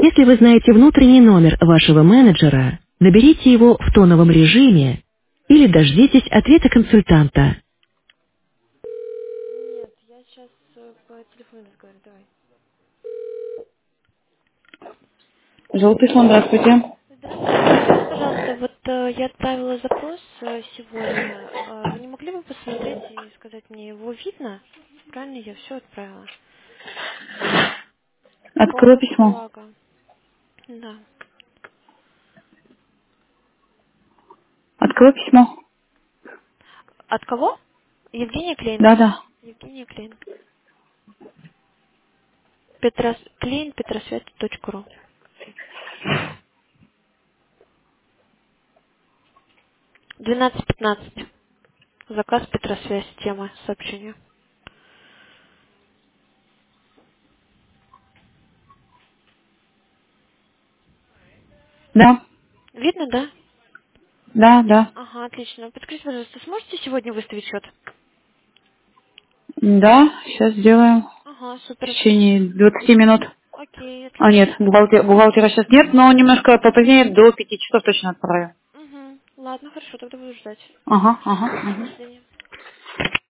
Если вы знаете внутренний номер вашего менеджера, наберите его в тоновом режиме или дождитесь ответа консультанта. Нет, я сейчас по телефону разговариваю, давай. Желтый слон, здравствуйте. Здравствуйте, скажите, пожалуйста, вот я отправила запрос сегодня. Вы не могли бы посмотреть и сказать мне, его видно? Правильно, я все отправила. Открою Полная письмо. бумага. Да. Открою письмо. От кого? Евгения Клейн. Да-да. Евгения Клейн. Клейн, petrosвет.ру. 12:15. Заказ Петросвязь, тема сообщения. Да. Видно, да? Да, да. Ага, отлично. Подскажите, пожалуйста, сможете сегодня выставить счет? Да, сейчас сделаем Ага, в супер. течение 20 минут. Окей, А нет, отлично. бухгалтера сейчас нет, но немножко попозднее, до 5 часов точно отправлю. Угу. Ладно, хорошо, тогда буду ждать. Ага, ага, До ага. свидания.